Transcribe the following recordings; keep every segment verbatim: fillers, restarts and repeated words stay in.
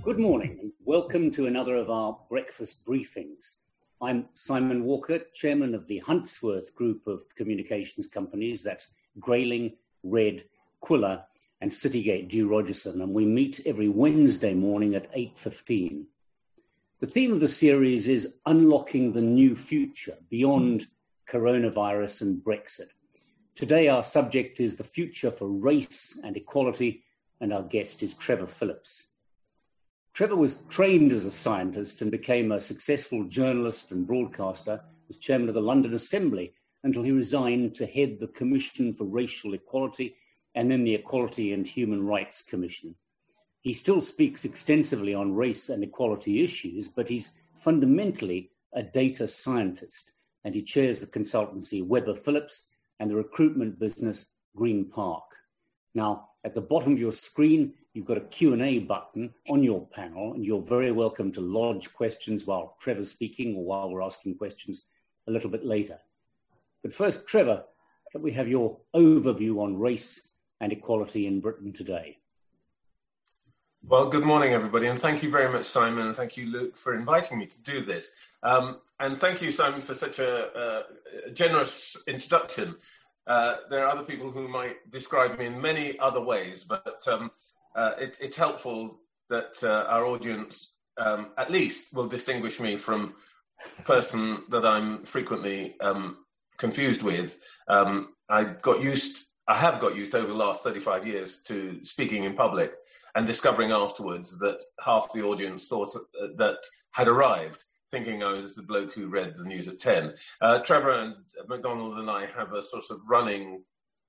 Good morning and welcome to another of our breakfast briefings. I'm Simon Walker, chairman of the Huntsworth Group of communications companies, that's Grayling, Red, Quiller and Citygate Dew Rogerson, and we meet every Wednesday morning at eight fifteen. The theme of the series is Unlocking the New Future Beyond Coronavirus and Brexit. Today our subject is the future for race and equality, and our guest is Trevor Phillips. Trevor was trained as a scientist and became a successful journalist and broadcaster, was chairman of the London Assembly until he resigned to head the Commission for Racial Equality and then the Equality and Human Rights Commission. He still speaks extensively on race and equality issues, but he's fundamentally a data scientist, and he chairs the consultancy Webber Phillips and the recruitment business Green Park. Now, at the bottom of your screen, you've got a Q and A button on your panel, and you're very welcome to lodge questions while Trevor's speaking or while we're asking questions a little bit later. But first, Trevor, can we have your overview on race and equality in Britain today? Well, good morning, everybody, and thank you very much, Simon, and thank you, Luke, for inviting me to do this. Um, and thank you, Simon, for such a, a generous introduction. Uh, there are other people who might describe me in many other ways, but um, uh, it, it's helpful that uh, our audience um, at least will distinguish me from a person that I'm frequently um, confused with. Um, I got used, I have got used over the last thirty-five years to speaking in public and discovering afterwards that half the audience thought that had arrived, thinking I was the bloke who read the news at ten. Uh, Trevor and McDonald and I have a sort of running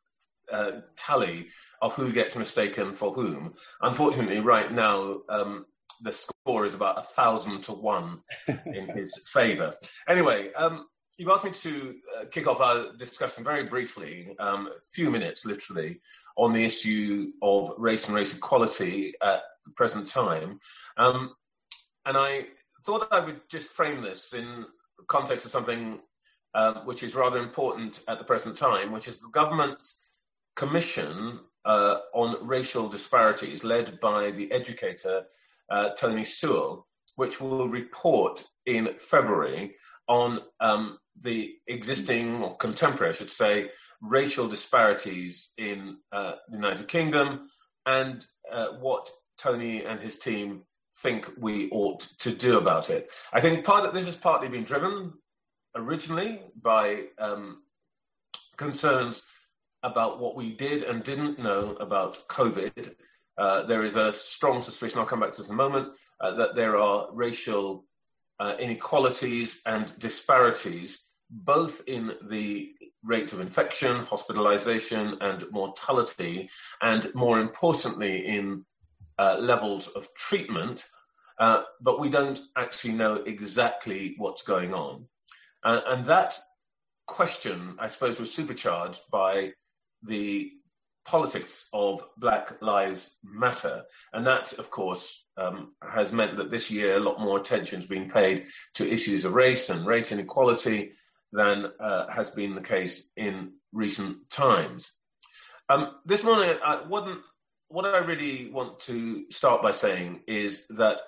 uh, tally of who gets mistaken for whom. Unfortunately, right now, um, the score is about a thousand to one in his favour. Anyway, um, you've asked me to uh, kick off our discussion very briefly, um, a few minutes literally, on the issue of race and race equality at the present time. Um, and I thought I would just frame this in the context of something uh, which is rather important at the present time, which is the government's commission uh, on racial disparities led by the educator uh, Tony Sewell, which will report in February on um, the existing, or contemporary, I should say, racial disparities in uh, the United Kingdom and uh, what Tony and his team think we ought to do about it. I think part of this has partly been driven originally by um, concerns about what we did and didn't know about COVID. Uh, there is a strong suspicion, I'll come back to this in a moment, uh, that there are racial uh, inequalities and disparities, both in the rates of infection, hospitalization and mortality, and more importantly in uh, levels of treatment, uh, but we don't actually know exactly what's going on. Uh, and that question, I suppose, was supercharged by the politics of Black Lives Matter. And that, of course, um, has meant that this year a lot more attention has been paid to issues of race and race inequality than uh, has been the case in recent times. Um, this morning, I wouldn't, what I really want to start by saying is that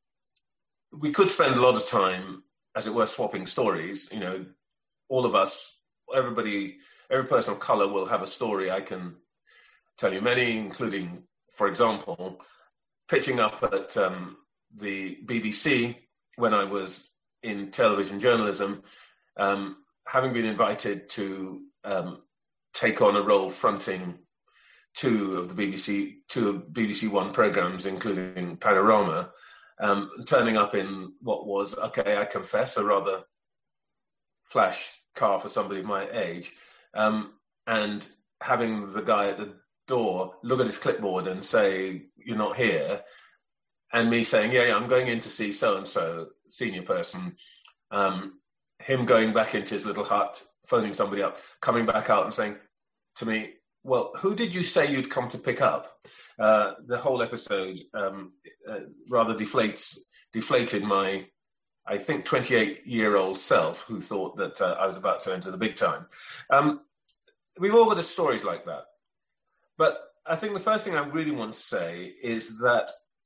we could spend a lot of time, as it were, swapping stories. You know, all of us, everybody, every person of colour will have a story. I can tell you many, including, for example, pitching up at um, the B B C when I was in television journalism, um, having been invited to um, take on a role fronting two of the B B C, two of B B C One programmes, including Panorama, um, turning up in what was, okay, I confess, a rather flash car for somebody of my age, um, and having the guy at the door look at his clipboard and say, you're not here, and me saying, yeah, yeah I'm going in to see so-and-so, senior person, um, him going back into his little hut, phoning somebody up, coming back out and saying to me, well, who did you say you'd come to pick up? Uh, the whole episode um, uh, rather deflates, deflated my, I think, twenty-eight-year-old self who thought that uh, I was about to enter the big time. Um, we've all got stories like that. But I think the first thing I really want to say is that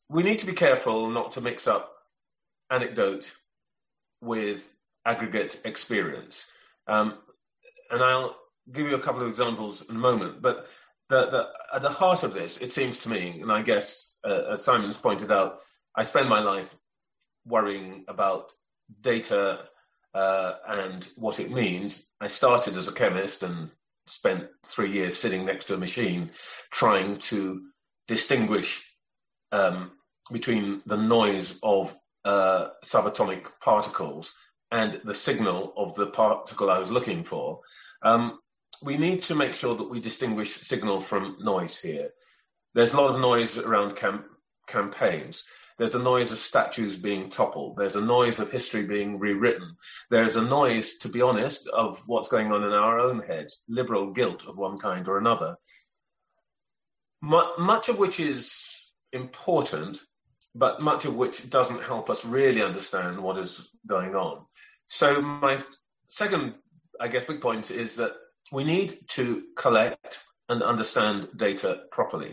we need to be careful not to mix up anecdote with aggregate experience. Um, and I'll give you a couple of examples in a moment, but the, the, at the heart of this, it seems to me, and I guess, uh, as Simon's pointed out, I spend my life worrying about data uh, and what it means. I started as a chemist and spent three years sitting next to a machine trying to distinguish um, between the noise of uh, subatomic particles and the signal of the particle I was looking for. Um, we need to make sure that we distinguish signal from noise here. There's a lot of noise around cam- campaigns. There's a noise of statues being toppled. There's a noise of history being rewritten. There's a noise, to be honest, of what's going on in our own heads, liberal guilt of one kind or another. M- much of which is important, but much of which doesn't help us really understand what is going on. So my second, I guess, big point is that we need to collect and understand data properly.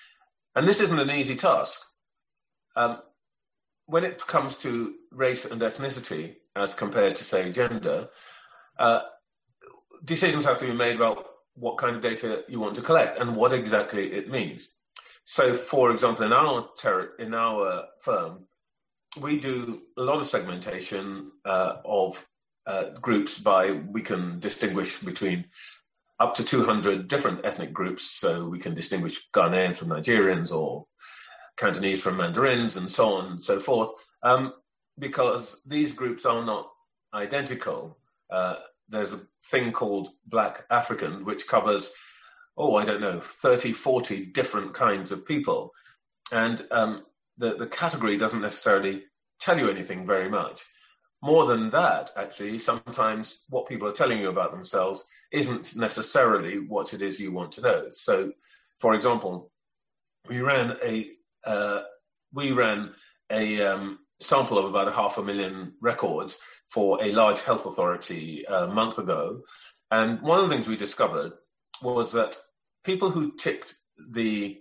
And this isn't an easy task. Um, when it comes to race and ethnicity, as compared to, say, gender, uh, decisions have to be made about what kind of data you want to collect and what exactly it means. So, for example, in our ter- in our firm, we do a lot of segmentation uh, of uh, groups by, we can distinguish between up to two hundred different ethnic groups. So we can distinguish Ghanaians from Nigerians or Cantonese from Mandarins and so on and so forth, um, because these groups are not identical. Uh, there's a thing called Black African, which covers, oh, I don't know, thirty, forty different kinds of people. And um, the, the category doesn't necessarily tell you anything very much. More than that, actually, sometimes what people are telling you about themselves isn't necessarily what it is you want to know. So, for example, we ran a uh, we ran a um, sample of about a half a million records for a large health authority a month ago, and one of the things we discovered was that people who ticked the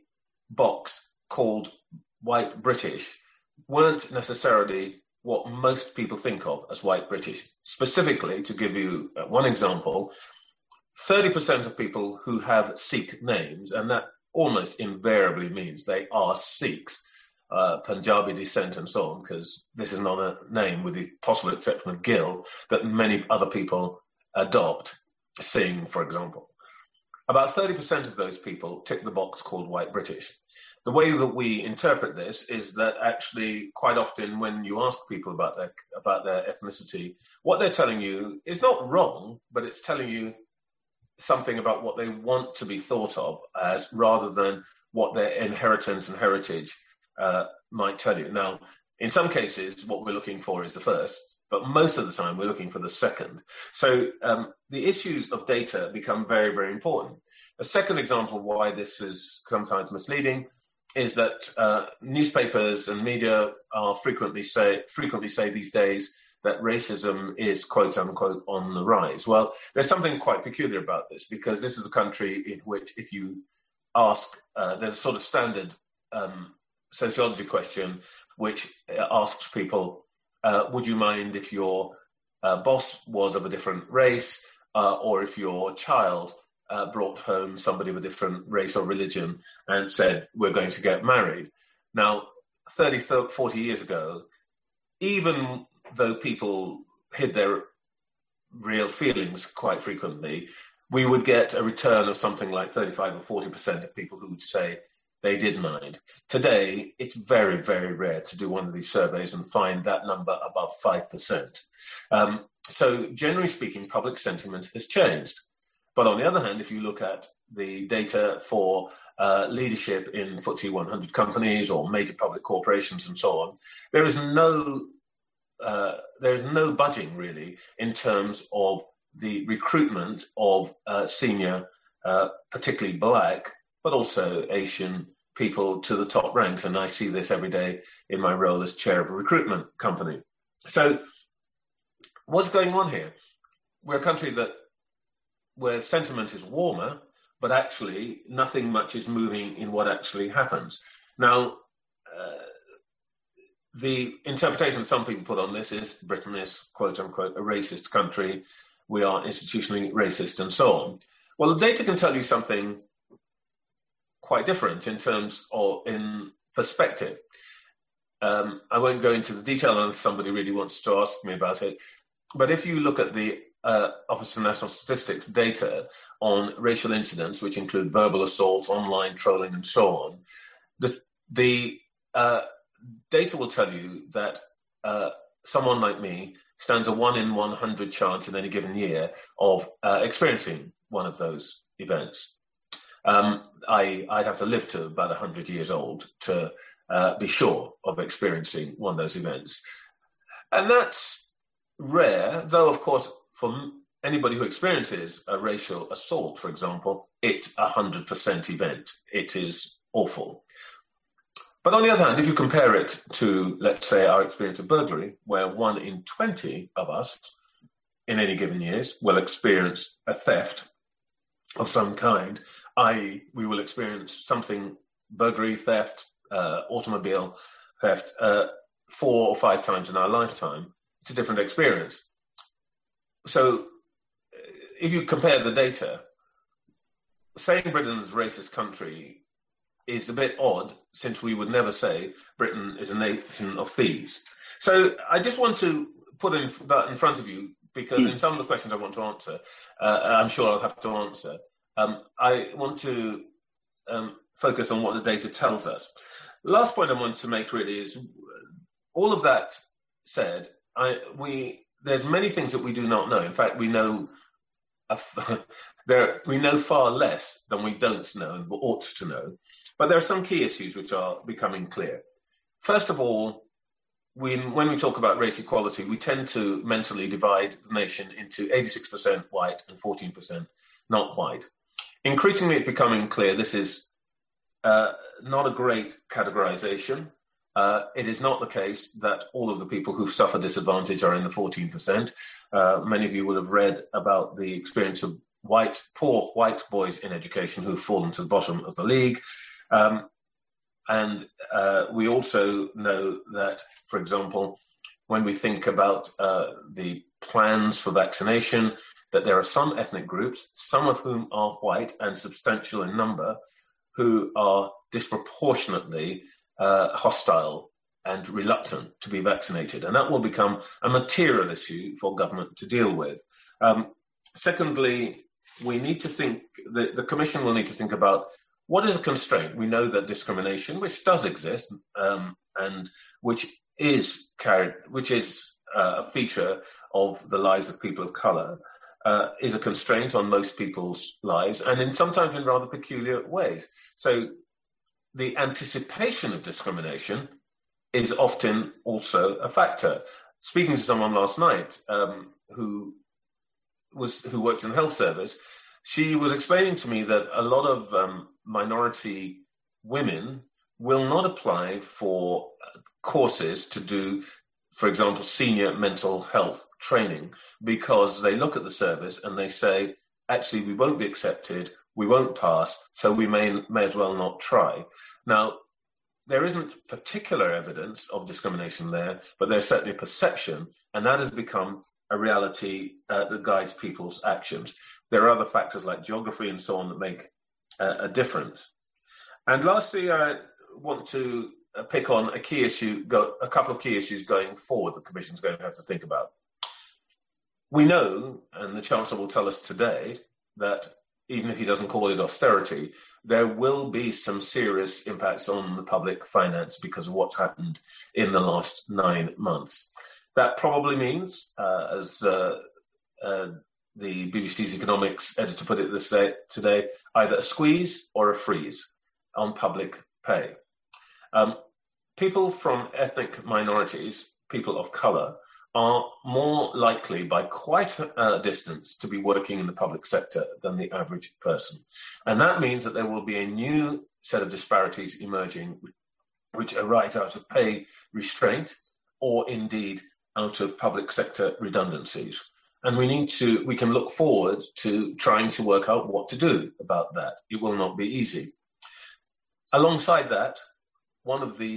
box called white British weren't necessarily what most people think of as white British. Specifically, to give you one example, thirty percent of people who have Sikh names, and that almost invariably means they are Sikhs, uh, Punjabi descent and so on, because this is not a name, with the possible exception of Gill, that many other people adopt, Singh, for example. About thirty percent of those people tick the box called white British. The way that we interpret this is that actually quite often when you ask people about their, about their ethnicity, what they're telling you is not wrong, but it's telling you something about what they want to be thought of as, rather than what their inheritance and heritage uh, might tell you. Now, in some cases, what we're looking for is the first, but most of the time we're looking for the second. So um, the issues of data become very, very important. A second example of why this is sometimes misleading is that uh, newspapers and media are frequently say frequently say these days that racism is, quote unquote, on the rise. Well, there's something quite peculiar about this, because this is a country in which if you ask, uh, there's a sort of standard um, sociology question which asks people, uh, would you mind if your uh, boss was of a different race, uh, or if your child uh, brought home somebody of a different race or religion and said, we're going to get married? Now, thirty, forty years ago, even though people hid their real feelings quite frequently, we would get a return of something like thirty-five or forty percent of people who would say they did mind. Today, it's very, very rare to do one of these surveys and find that number above five percent. Um, so generally speaking, public sentiment has changed. But on the other hand, if you look at the data for uh, leadership in F T S E one hundred companies or major public corporations and so on, there is no uh, there is no budging really in terms of the recruitment of uh, senior, uh, particularly Black, but also Asian people to the top ranks. And I see this every day in my role as chair of a recruitment company. So what's going on here? We're a country that where sentiment is warmer, but actually nothing much is moving in what actually happens. Now, uh, the interpretation that some people put on this is Britain is, quote unquote, a racist country. We are institutionally racist and so on. Well, the data can tell you something quite different in terms of, in perspective. Um, I won't go into the detail unless somebody really wants to ask me about it. But if you look at the uh, Office for National Statistics data on racial incidents, which include verbal assaults, online trolling, and so on, the, the uh, data will tell you that uh, someone like me stands a one in one hundred chance in any given year of uh, experiencing one of those events. Um, I, I'd have to live to about one hundred years old to uh, be sure of experiencing one of those events. And that's rare, though, of course, for anybody who experiences a racial assault, for example, it's a one hundred percent event. It is awful. But on the other hand, if you compare it to, let's say, our experience of burglary, where one in twenty of us in any given years will experience a theft of some kind, that is we will experience something, burglary, theft, uh, automobile theft, uh, four or five times in our lifetime, it's a different experience. So if you compare the data, saying Britain's a racist country is a bit odd, since we would never say Britain is a nation of thieves. So I just want to put in, that in front of you, because mm. in some of the questions I want to answer, uh, I'm sure I'll have to answer, um, I want to um, focus on what the data tells us. The last point I want to make really is, all of that said, I, we there's many things that we do not know. In fact, we know a, there we know far less than we don't know and ought to know. But there are some key issues which are becoming clear. First of all, we, when we talk about race equality, we tend to mentally divide the nation into eighty-six percent white and fourteen percent not white. Increasingly, it's becoming clear this is uh, not a great categorization. Uh, it is not the case that all of the people who suffer disadvantage are in the fourteen percent. Uh, many of you will have read about the experience of white, poor white boys in education who've fallen to the bottom of the league. Um, and uh, we also know that, for example, when we think about uh, the plans for vaccination, that there are some ethnic groups, some of whom are white and substantial in number, who are disproportionately uh, hostile and reluctant to be vaccinated. And that will become a material issue for government to deal with. Um, secondly, we need to think, the, the Commission will need to think about what is a constraint. We know that discrimination, which does exist, um, and which is carried, which is uh, a feature of the lives of people of colour, uh, is a constraint on most people's lives, and in sometimes in rather peculiar ways. So the anticipation of discrimination is often also a factor. Speaking to someone last night um, who was who worked in the health service, she was explaining to me that a lot of um, minority women will not apply for courses to do, for example, senior mental health training, because they look at the service and they say, actually, we won't be accepted, we won't pass, so we may, may as well not try. Now, there isn't particular evidence of discrimination there, but there's certainly a perception, and that has become a reality uh, that guides people's actions. There are other factors like geography and so on that make uh, a difference. And lastly, I want to uh, pick on a key issue, go, a couple of key issues going forward the Commission's going to have to think about. We know, and the Chancellor will tell us today, that even if he doesn't call it austerity, there will be some serious impacts on the public finance because of what's happened in the last nine months. That probably means, uh, as uh, uh, the B B C's economics editor put it this day, today, either a squeeze or a freeze on public pay. Um, people from ethnic minorities, people of colour, are more likely by quite a distance to be working in the public sector than the average person. And that means that there will be a new set of disparities emerging, which arise out of pay restraint or indeed out of public sector redundancies. And we need to, we can look forward to trying to work out what to do about that. It will not be easy. Alongside that, one of the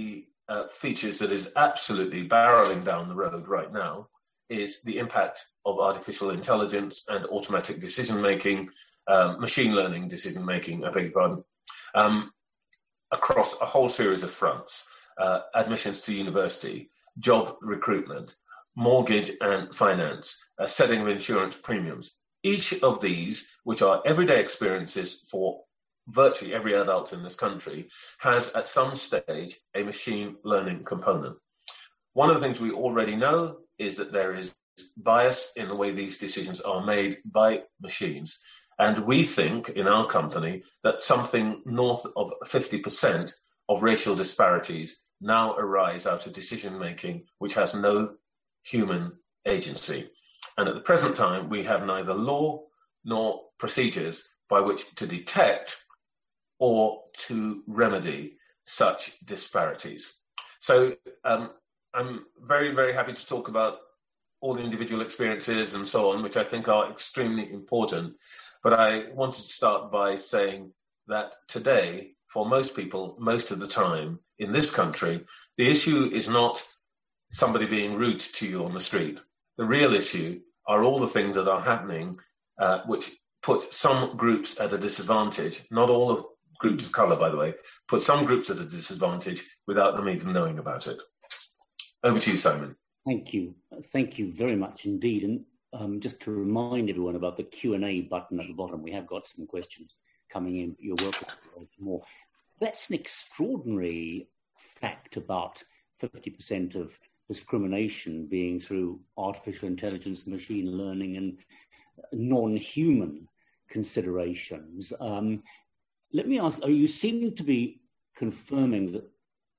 uh, features that is absolutely barreling down the road right now is the impact of artificial intelligence and automatic decision-making, um, machine learning decision-making, I beg your pardon, um, across a whole series of fronts. Uh, admissions to university, job recruitment, mortgage and finance, uh, setting of insurance premiums. Each of these, which are everyday experiences for virtually every adult in this country, has at some stage a machine learning component. One of the things we already know is that there is bias in the way these decisions are made by machines. And we think in our company that something north of fifty percent of racial disparities now arise out of decision-making which has no human agency. And at the present time, we have neither law nor procedures by which to detect or to remedy such disparities. So um, I'm very, very happy to talk about all the individual experiences and so on, which I think are extremely important. But I wanted to start by saying that today, for most people, most of the time in this country, the issue is not somebody being rude to you on the street. The real issue are all the things that are happening uh, which put some groups at a disadvantage, not all of groups of colour, by the way, put some groups at a disadvantage without them even knowing about it. Over to you, Simon. Thank you. Thank you very much indeed. And um, just to remind everyone about the Q and A button at the bottom, we have got some questions coming in. You're welcome to more. That's an extraordinary fact about fifty percent of discrimination being through artificial intelligence, machine learning, and non-human considerations. Um, let me ask, you seem to be confirming that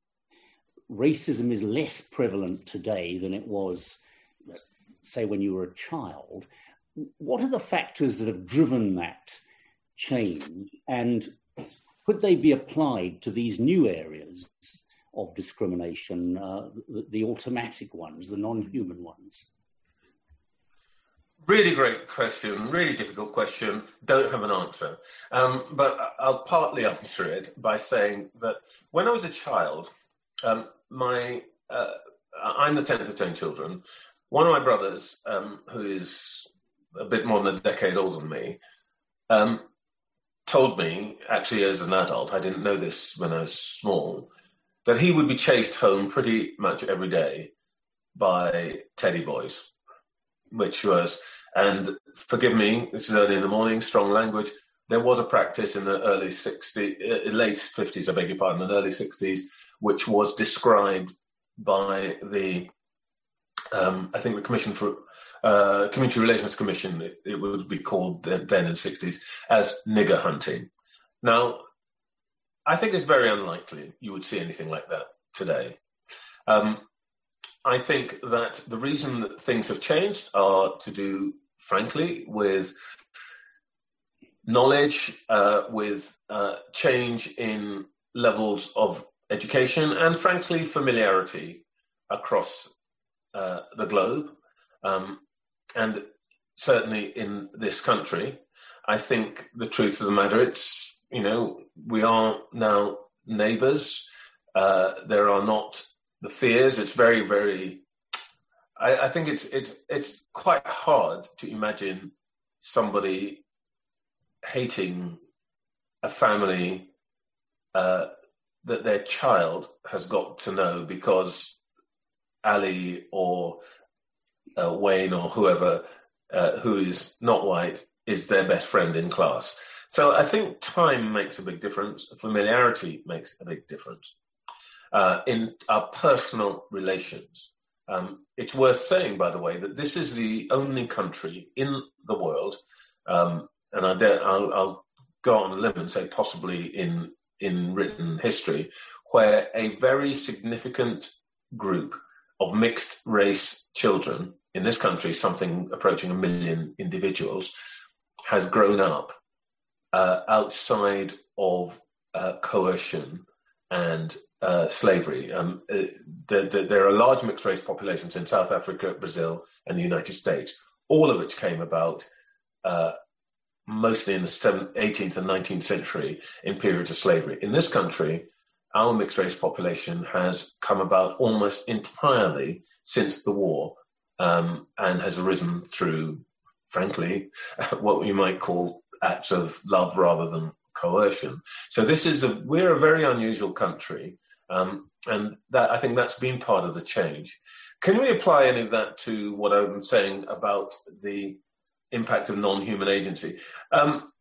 racism is less prevalent today than it was, say, when you were a child. What are the factors that have driven that change, and could they be applied to these new areas of discrimination, uh, the, the automatic ones, the non-human ones? Really great question, really difficult question. Don't have an answer. Um, but I'll partly answer it by saying that when I was a child, um, my uh, I'm the tenth of ten children. One of my brothers, um, who is a bit more than a decade older than me, um, told me, actually as an adult, I didn't know this when I was small, that he would be chased home pretty much every day by teddy boys, which was, and forgive me, this is early in the morning, strong language, there was a practice in the early sixties, late fifties, I beg your pardon, and early sixties, which was described by the, um, I think the Commission for, uh, Community Relations Commission, it, it would be called then in the sixties, as nigger hunting. Now, I think it's very unlikely you would see anything like that today. Um, I think that the reason that things have changed are to do, frankly, with knowledge, uh, with uh, change in levels of education, and frankly, familiarity across uh, the globe. Um, and certainly in this country, I think the truth of the matter, it's, you know, we are now neighbours. Uh, there are not the fears. It's very, very, I, I think it's, it's, it's quite hard to imagine somebody hating a family uh, that their child has got to know because Ali or uh, Wayne or whoever uh, who is not white is their best friend in class. So I think time makes a big difference. Familiarity makes a big difference uh, in our personal relations. Um, it's worth saying, by the way, that this is the only country in the world, um, and I dare, I'll, I'll go on a limb and say possibly in, in written history, where a very significant group of mixed race children in this country, something approaching a million individuals, has grown up uh, outside of uh, coercion and uh, slavery. Um, uh, the, the, there are large mixed race populations in South Africa, Brazil, and the United States, all of which came about uh, mostly in the eighteenth and nineteenth century in periods of slavery. In this country, our mixed race population has come about almost entirely since the war, um, and has arisen through, frankly, what you might call acts of love rather than coercion. So this is a, we're a very unusual country, um, and that I think that's been part of the change. Can we apply any of that to what I'm saying about the impact of non-human agency? Um,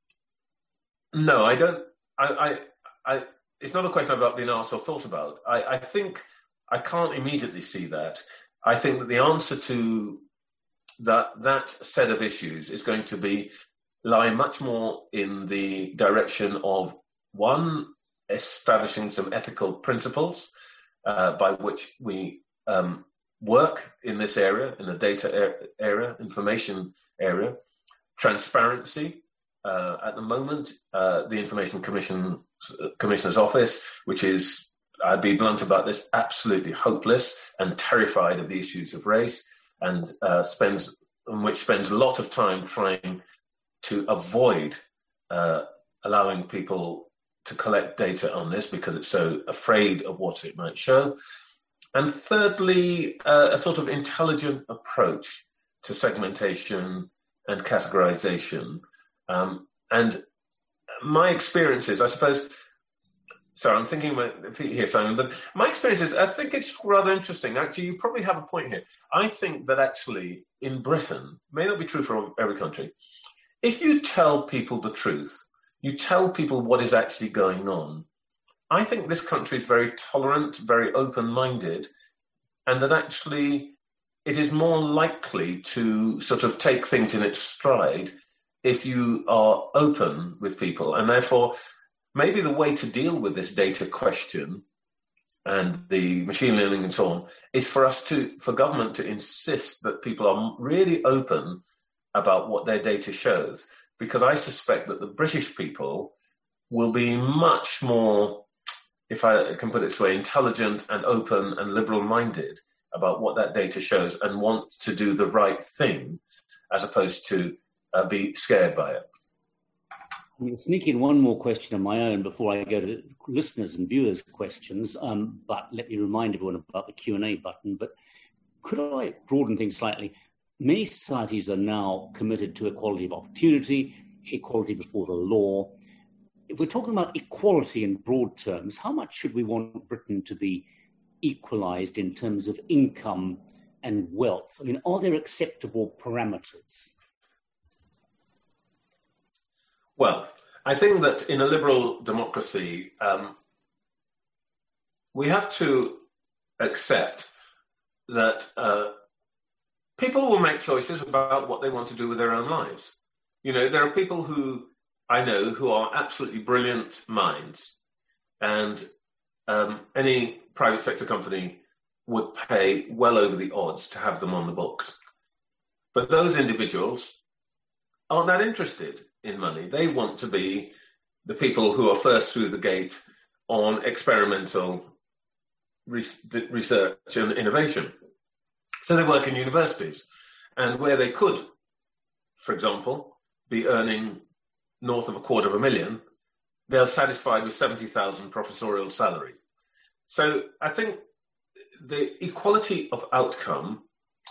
no, I don't. I, I, I, it's not a question about being asked or thought about. I, I think I can't immediately see that. I think that the answer to that that set of issues is going to be lie much more in the direction of, one, establishing some ethical principles uh, by which we um, work in this area, in the data area, information area, transparency. Uh, at the moment, uh, the Information Commission, Commissioner's Office, which is, I'd be blunt about this, absolutely hopeless and terrified of the issues of race, and uh, spends, which spends a lot of time trying to avoid uh, allowing people to collect data on this because it's so afraid of what it might show. And thirdly, uh, a sort of intelligent approach to segmentation and categorization. Um, and my experiences, I suppose, sorry, I'm thinking about feet here, Simon, but my experiences, I think it's rather interesting. Actually, you probably have a point here. I think that actually in Britain, may not be true for every country, if you tell people the truth, you tell people what is actually going on, I think this country is very tolerant, very open-minded, and that actually it is more likely to sort of take things in its stride if you are open with people. And therefore, maybe the way to deal with this data question and the machine learning and so on is for us to, for government to insist that people are really open about what their data shows. Because I suspect that the British people will be much more, if I can put it this way, intelligent and open and liberal-minded about what that data shows and want to do the right thing as opposed to uh, be scared by it. I'm going to sneak in one more question of my own before I go to listeners' and viewers' questions, um, but let me remind everyone about the Q and A button. But could I broaden things slightly? Many societies are now committed to equality of opportunity, equality before the law. If we're talking about equality in broad terms, how much should we want Britain to be equalised in terms of income and wealth? I mean, are there acceptable parameters? Well, I think that in a liberal democracy, um, we have to accept that uh, people will make choices about what they want to do with their own lives. You know, there are people who I know who are absolutely brilliant minds, and um, any private sector company would pay well over the odds to have them on the books. But those individuals aren't that interested in money. They want to be the people who are first through the gate on experimental re- research and innovation. So they work in universities, and where they could, for example, be earning north of a quarter of a million, they're satisfied with seventy thousand professorial salary. So I think the equality of outcome,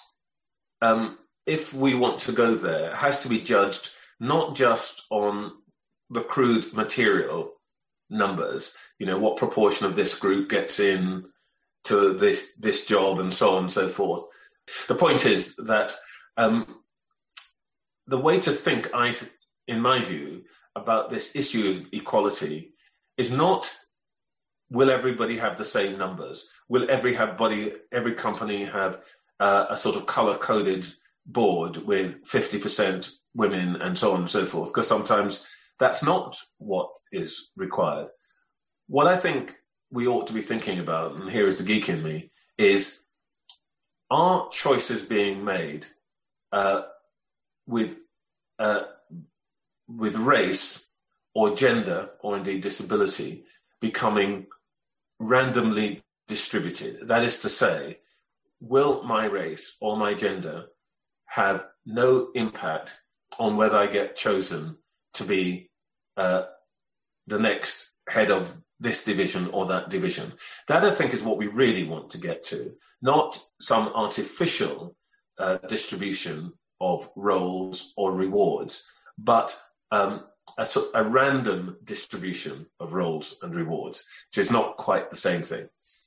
um, if we want to go there, has to be judged not just on the crude material numbers, you know, what proportion of this group gets in to this, this job and so on and so forth. The point is that um, the way to think, I, in my view, about this issue of equality is not, will everybody have the same numbers? Will every have body, every company have uh, a sort of color-coded board with fifty percent women and so on and so forth? Because sometimes that's not what is required. What I think we ought to be thinking about, and here is the geek in me, is are choices being made uh, with uh, with race or gender or indeed disability becoming randomly distributed? That is to say, will my race or my gender have no impact on whether I get chosen to be uh, the next head of this division or that division. That, I think, is what we really want to get to, not some artificial uh, distribution of roles or rewards, but um, a, a random distribution of roles and rewards, which is not quite the same thing.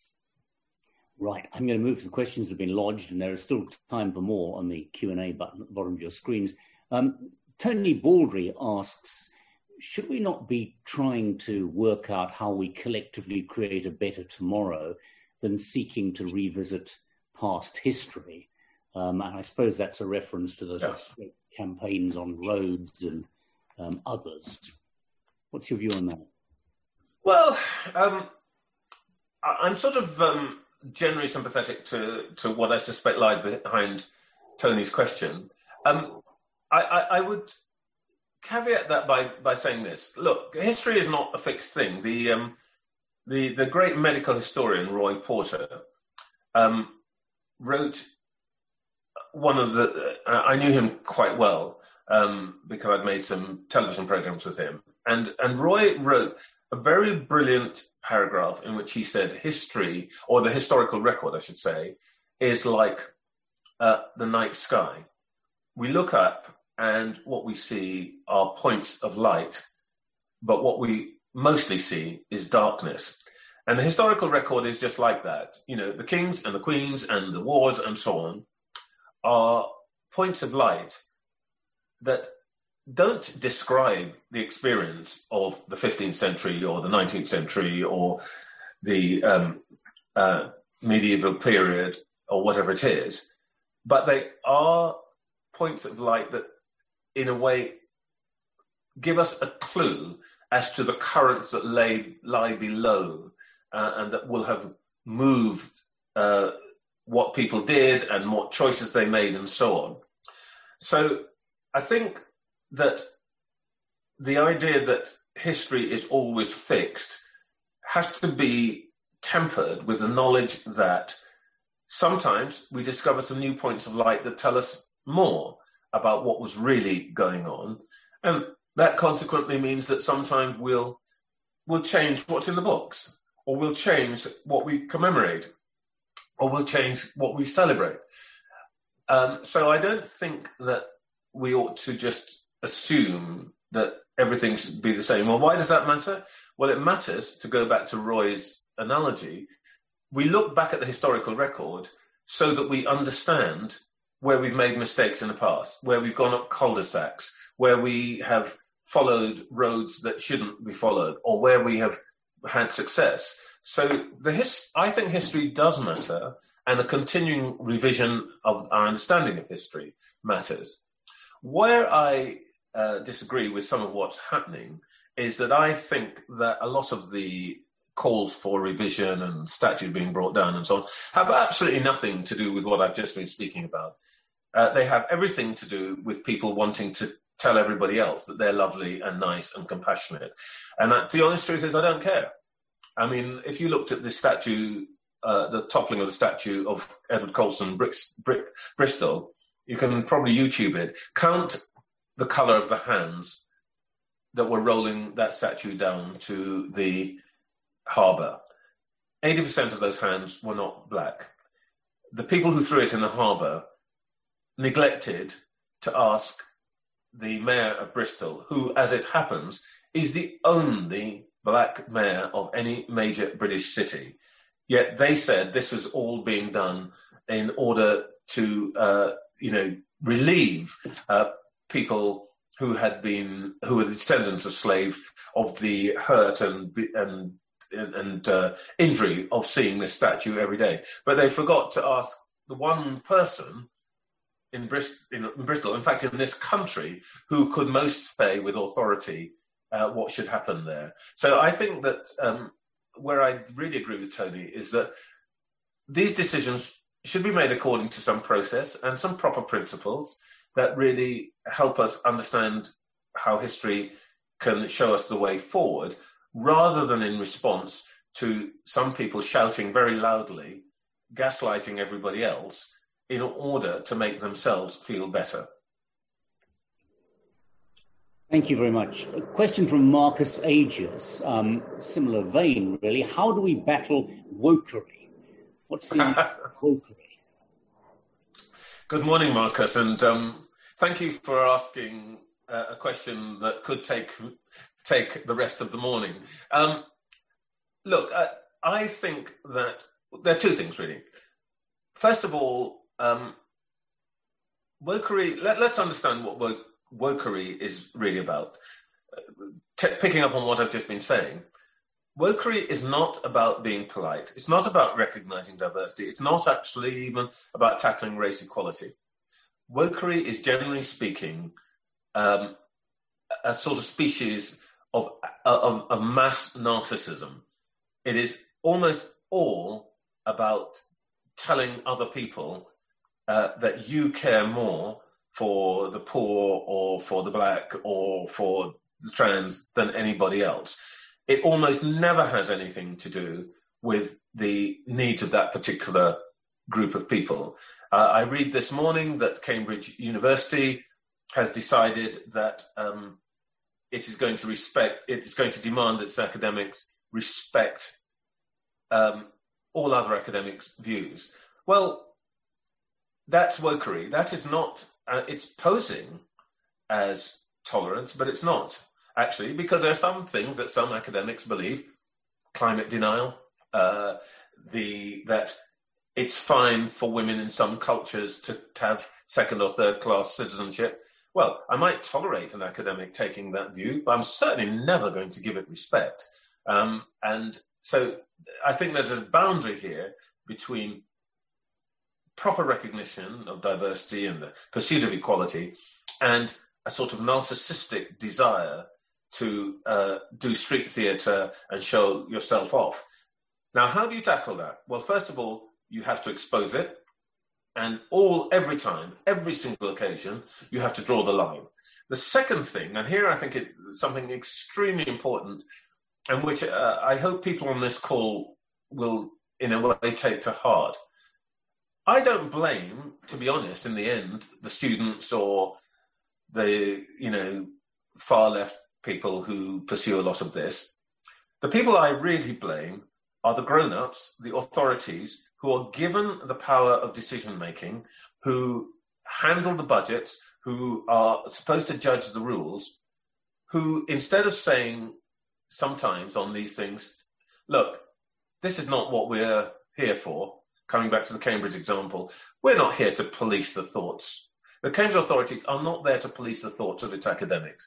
Right, I'm going to move to the questions that have been lodged, and there is still time for more on the Q and A button at the bottom of your screens. Um, Tony Baldry asks, should we not be trying to work out how we collectively create a better tomorrow than seeking to revisit past history? Um, and I suppose that's a reference to the yes. campaigns on roads and um, others. What's your view on that? Well, um, I'm sort of um, generally sympathetic to, to what I suspect lies behind Tony's question. Um, I, I, I would caveat that by, by saying this. Look, history is not a fixed thing. The um, the, the great medical historian, Roy Porter, um, wrote one of the... Uh, I knew him quite well um, because I'd made some television programs with him. And, and Roy wrote a very brilliant paragraph in which he said history, or the historical record, I should say, is like uh, the night sky. We look up and what we see are points of light, but what we mostly see is darkness. And the historical record is just like that. You know, the kings and the queens and the wars and so on are points of light that don't describe the experience of the fifteenth century or the nineteenth century or the um, uh, medieval period or whatever it is, but they are points of light that, in a way, give us a clue as to the currents that lay, lie below uh, and that will have moved uh, what people did and what choices they made and so on. So I think that the idea that history is always fixed has to be tempered with the knowledge that sometimes we discover some new points of light that tell us more about what was really going on. And that consequently means that sometimes we'll, we'll change what's in the books, or we'll change what we commemorate, or we'll change what we celebrate. Um, so I don't think that we ought to just assume that everything should be the same. Well, why does that matter? Well, it matters, to go back to Roy's analogy, we look back at the historical record so that we understand where we've made mistakes in the past, where we've gone up cul-de-sacs, where we have followed roads that shouldn't be followed, or where we have had success. So the his- I think history does matter, and a continuing revision of our understanding of history matters. Where I uh, disagree with some of what's happening is that I think that a lot of the calls for revision and statues being brought down and so on have absolutely nothing to do with what I've just been speaking about. Uh, they have everything to do with people wanting to tell everybody else that they're lovely and nice and compassionate. And that, the honest truth is, I don't care. I mean, if you looked at the statue, uh, the toppling of the statue of Edward Colston, Brix, Br- Bristol, you can probably YouTube it. Count the colour of the hands that were rolling that statue down to the harbour. eighty percent of those hands were not black. The people who threw it in the harbour neglected to ask the mayor of Bristol, who, as it happens, is the only black mayor of any major British city. Yet they said this was all being done in order to, uh, you know, relieve uh, people who had been, who were descendants of slaves, of the hurt and and and uh, injury of seeing this statue every day. But they forgot to ask the one person in Bristol, in, in Bristol, in fact, in this country, who could most say with authority uh, what should happen there. So I think that um, where I really agree with Tony is that these decisions should be made according to some process and some proper principles that really help us understand how history can show us the way forward, rather than in response to some people shouting very loudly, gaslighting everybody else, in order to make themselves feel better. Thank you very much. A question from Marcus Aegis, um, similar vein, really. How do we battle wokery? What's the wokery? Good morning, Marcus, and um, thank you for asking uh, a question that could take take the rest of the morning. Um, look, I, I think that there are two things, really. First of all, um, wokery, let, let's understand what woke wokery is really about. T- picking up on what I've just been saying, wokery is not about being polite. It's not about recognizing diversity. It's not actually even about tackling race equality. Wokery is, generally speaking, um, a sort of species of, of, of mass narcissism. It is almost all about telling other people uh, that you care more for the poor or for the black or for the trans than anybody else. It almost never has anything to do with the needs of that particular group of people. Uh, I read this morning that Cambridge University has decided that um, it is going to respect, it is going to demand that its academics respect um, all other academics' views. Well, that's wokery. That is not Uh, it's posing as tolerance, but it's not, actually, because there are some things that some academics believe, climate denial, uh, the that it's fine for women in some cultures to, to have second or third class citizenship. Well, I might tolerate an academic taking that view, but I'm certainly never going to give it respect. Um, and so I think there's a boundary here between proper recognition of diversity and the pursuit of equality and a sort of narcissistic desire to uh, do street theatre and show yourself off. Now, how do you tackle that? Well, first of all, you have to expose it. And all, every time, every single occasion, you have to draw the line. The second thing, and here I think it's something extremely important and which uh, I hope people on this call will, in a way, take to heart. I don't blame, to be honest, in the end, the students or the, you know, far left people who pursue a lot of this. The people I really blame are the grown-ups, the authorities, who are given the power of decision-making, who handle the budgets, who are supposed to judge the rules, who, instead of saying sometimes on these things, look, this is not what we're here for, coming back to the Cambridge example, we're not here to police the thoughts. The Cambridge authorities are not there to police the thoughts of its academics.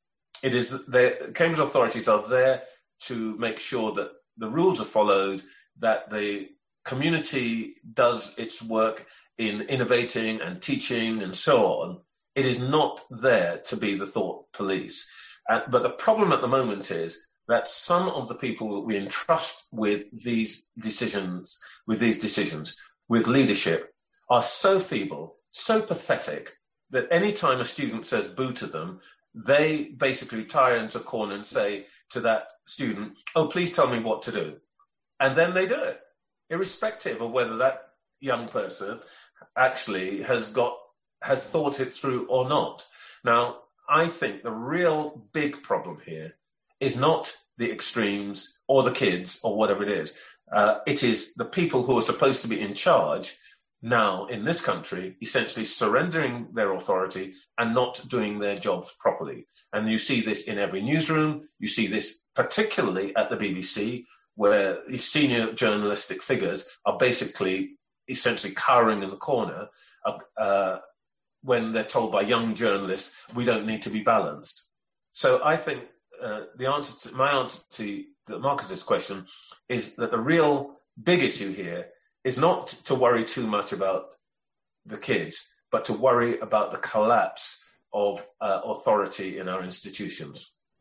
It is the Cambridge authorities are there to make sure that the rules are followed, that the community does its work in innovating and teaching and so on. It is not there to be the thought police. Uh, but the problem at the moment is that some of the people that we entrust with these decisions, with these decisions, with leadership, are so feeble, so pathetic, that any time a student says boo to them, they basically retire into a corner and say to that student, oh, please tell me what to do. And then they do it, irrespective of whether that young person actually has got, has thought it through or not. Now, I think the real big problem here is not the extremes or the kids or whatever it is. Uh, it is the people who are supposed to be in charge now in this country, essentially surrendering their authority and not doing their jobs properly. And you see this in every newsroom. You see this particularly at the B B C, where the senior journalistic figures are basically essentially cowering in the corner uh, uh, when they're told by young journalists, we don't need to be balanced. So I think Uh, the answer to my answer to Marcus's question is that the real big issue here is not to worry too much about the kids, but to worry about the collapse of uh, authority in our institutions.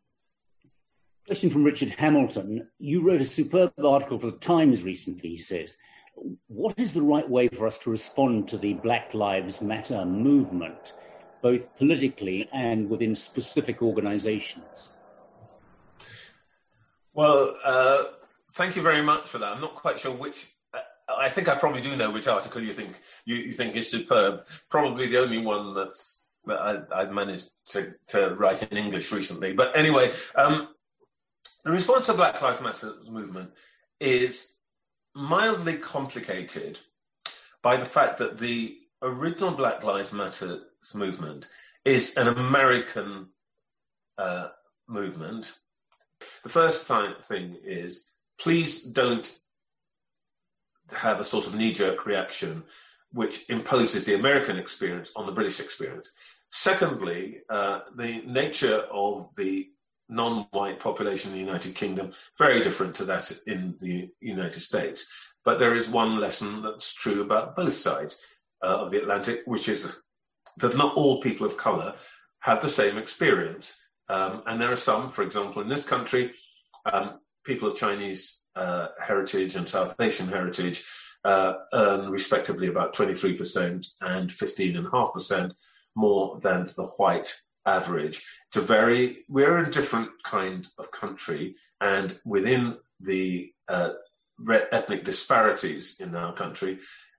Question from Richard Hamilton. You wrote a superb article for the Times recently, he says. What is the right way for us to respond to the Black Lives Matter movement, both politically and within specific organizations? Well, uh, thank you very much for that. I'm not quite sure which, uh, I think I probably do know which article you think you, you think is superb. Probably the only one that's I, I've managed to, to write in English recently. But anyway, um, the response to Black Lives Matter movement is mildly complicated by the fact that the original Black Lives Matter movement is an American uh, movement. The first th- thing is, please don't have a sort of knee-jerk reaction which imposes the American experience on the British experience. Secondly, uh, the nature of the non-white population in the United Kingdom, very different to that in the United States. But there is one lesson that's true about both sides uh, of the Atlantic, which is that not all people of colour have the same experience. Um, and there are some, for example, in this country, um, people of Chinese uh, heritage and South Asian heritage uh, earn respectively about twenty-three percent and fifteen point five percent more than the white average. It's a very, we're a different kind of country, and within the uh, ethnic disparities in our country,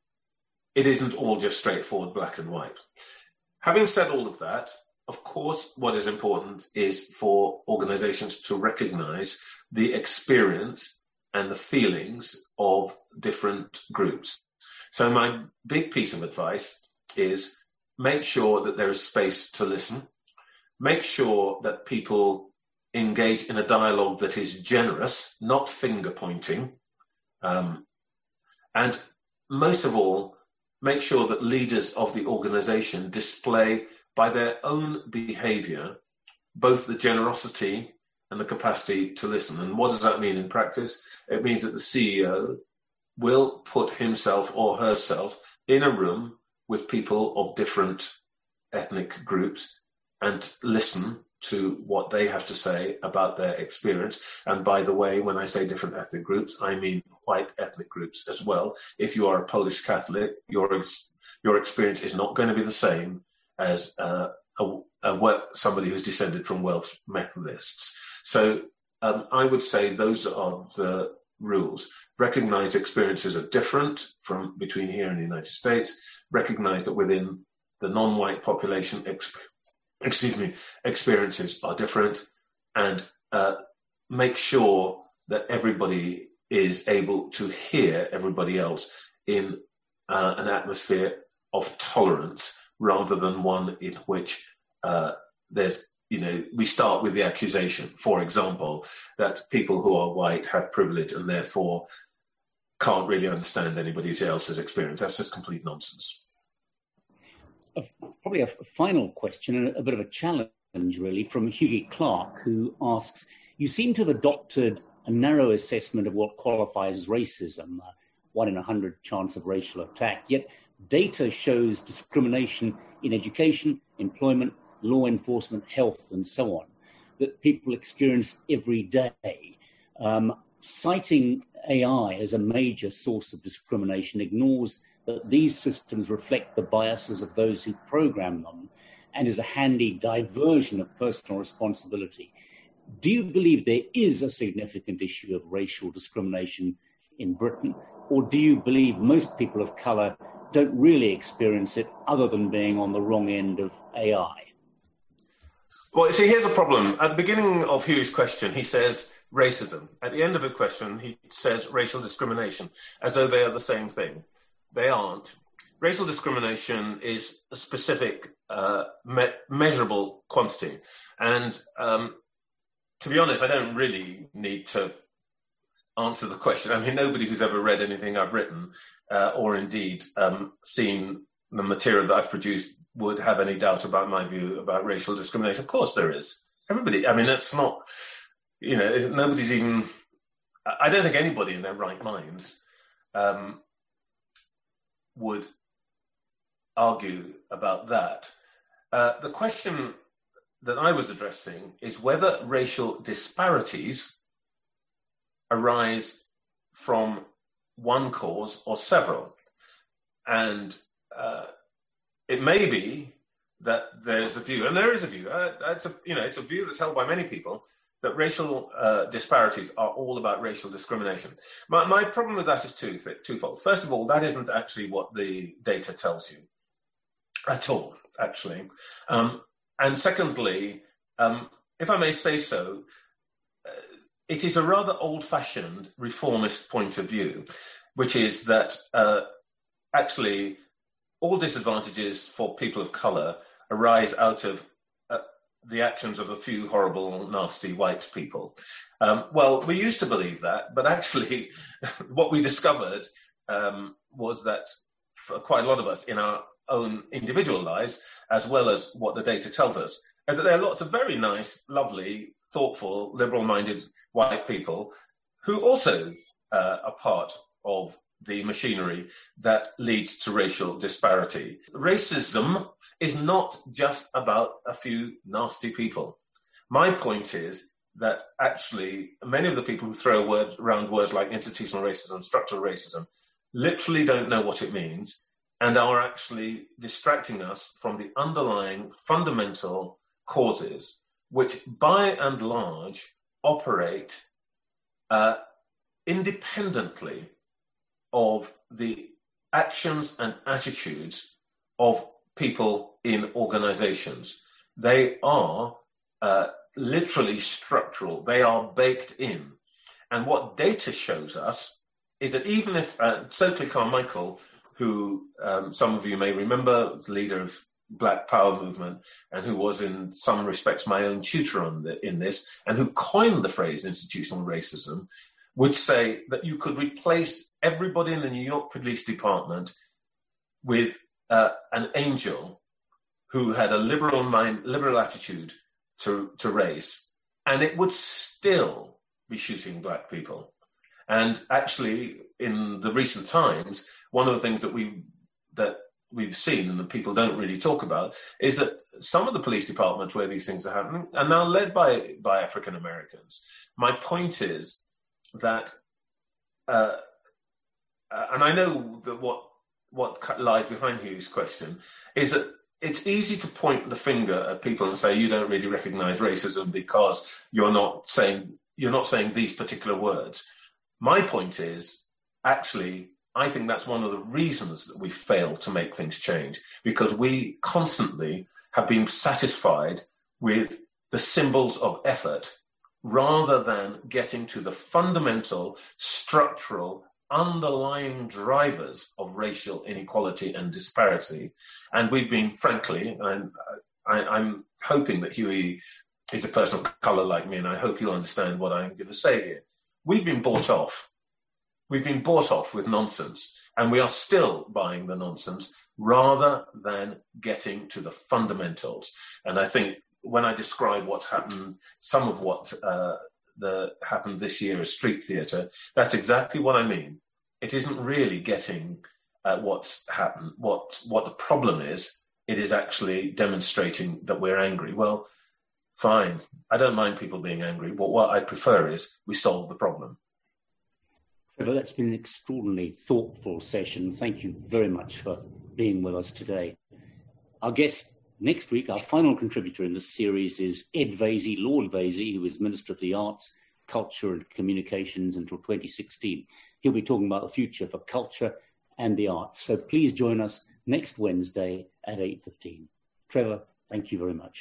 it isn't all just straightforward black and white. Having said all of that, of course, what is important is for organizations to recognize the experience and the feelings of different groups. So my big piece of advice is make sure that there is space to listen. Make sure that people engage in a dialogue that is generous, not finger pointing. Um, and most of all, make sure that leaders of the organization display by their own behavior both the generosity and the capacity to listen. And what does that mean in practice? It means that the C E O will put himself or herself in a room with people of different ethnic groups and listen to what they have to say about their experience. And by the way, when I say different ethnic groups, I mean white ethnic groups as well. If you are a Polish Catholic, your ex- your experience is not going to be the same as uh, a, a, somebody who's descended from Welsh Methodists. So um, I would say those are the rules. Recognize experiences are different from between here and the United States. Recognize that within the non-white population, exp- excuse me, experiences are different, and uh, make sure that everybody is able to hear everybody else in uh, an atmosphere of tolerance rather than one in which uh, there's, you know, we start with the accusation, for example, that people who are white have privilege and therefore can't really understand anybody else's experience. That's just complete nonsense. Probably a final question, and a bit of a challenge, really, from Hughie Clark, who asks, you seem to have adopted a narrow assessment of what qualifies as racism, uh, one in a hundred chance of racial attack, yet data shows discrimination in education, employment, law enforcement, health, and so on, that people experience every day. Um, citing A I as a major source of discrimination ignores that these systems reflect the biases of those who program them and is a handy diversion of personal responsibility. Do you believe there is a significant issue of racial discrimination in Britain, or do you believe most people of colour don't really experience it other than being on the wrong end of A I? Well, see, here's the problem. At the beginning of Hugh's question, he says racism. At the end of the question, he says racial discrimination, as though they are the same thing. They aren't. Racial discrimination is a specific, uh, me- measurable quantity. And um, to be honest, I don't really need to answer the question. I mean, nobody who's ever read anything I've written uh, or indeed um, seen the material that I've produced would have any doubt about my view about racial discrimination. Of course there is. Everybody, I mean, that's not, you know, nobody's even, I don't think anybody in their right minds um, would argue about that. Uh, the question that I was addressing is whether racial disparities arise from one cause or several. And uh, it may be that there's a view, and there is a view, uh, it's a, you know, it's a view that's held by many people, that racial uh, disparities are all about racial discrimination. My, my problem with that is two, twofold. First of all, that isn't actually what the data tells you at all. actually. Um, and secondly, um, if I may say so, uh, it is a rather old-fashioned reformist point of view, which is that uh, actually all disadvantages for people of colour arise out of uh, the actions of a few horrible, nasty white people. Um, well, we used to believe that, but actually what we discovered um, was that for quite a lot of us in our own individual lives, as well as what the data tells us, is that there are lots of very nice, lovely, thoughtful, liberal-minded white people who also uh, are part of the machinery that leads to racial disparity. Racism is not just about a few nasty people. My point is that actually many of the people who throw word, around words like institutional racism, structural racism, literally don't know what it means and are actually distracting us from the underlying fundamental causes, which by and large operate uh, independently of the actions and attitudes of people in organizations. They are uh, literally structural. They are baked in. And what data shows us is that even if uh, Stokely Carmichael, who um, some of you may remember, was the leader of Black Power movement and who was in some respects my own tutor on the, in this, and who coined the phrase institutional racism, would say that you could replace everybody in the New York Police Department with uh, an angel who had a liberal mind, liberal attitude to, to race, and it would still be shooting black people. And actually, in the recent times, one of the things that we that we've seen and that people don't really talk about is that some of the police departments where these things are happening are now led by by African Americans. My point is that, uh, uh, and I know that what what lies behind Hugh's question is that it's easy to point the finger at people and say you don't really recognise racism because you're not saying you're not saying these particular words. My point is, actually, I think that's one of the reasons that we fail to make things change, because we constantly have been satisfied with the symbols of effort rather than getting to the fundamental, structural, underlying drivers of racial inequality and disparity. And we've been, frankly, I'm, I, I'm hoping that Hughie is a person of colour like me, and I hope you'll understand what I'm going to say here. We've been bought off. We've been bought off with nonsense, and we are still buying the nonsense rather than getting to the fundamentals. And I think when I describe what's happened, some of what uh, the, happened this year as street theatre, that's exactly what I mean. It isn't really getting at what's happened, what, what the problem is. It is actually demonstrating that we're angry. Well, fine. I don't mind people being angry. But what I prefer is we solve the problem. Trevor, that's been an extraordinarily thoughtful session. Thank you very much for being with us today. Our guest next week, our final contributor in this series, is Ed Vaizey, Lord Vaizey, who was Minister of the Arts, Culture and Communications until twenty sixteen. He'll be talking about the future for culture and the arts. So please join us next Wednesday at eight fifteen. Trevor, thank you very much.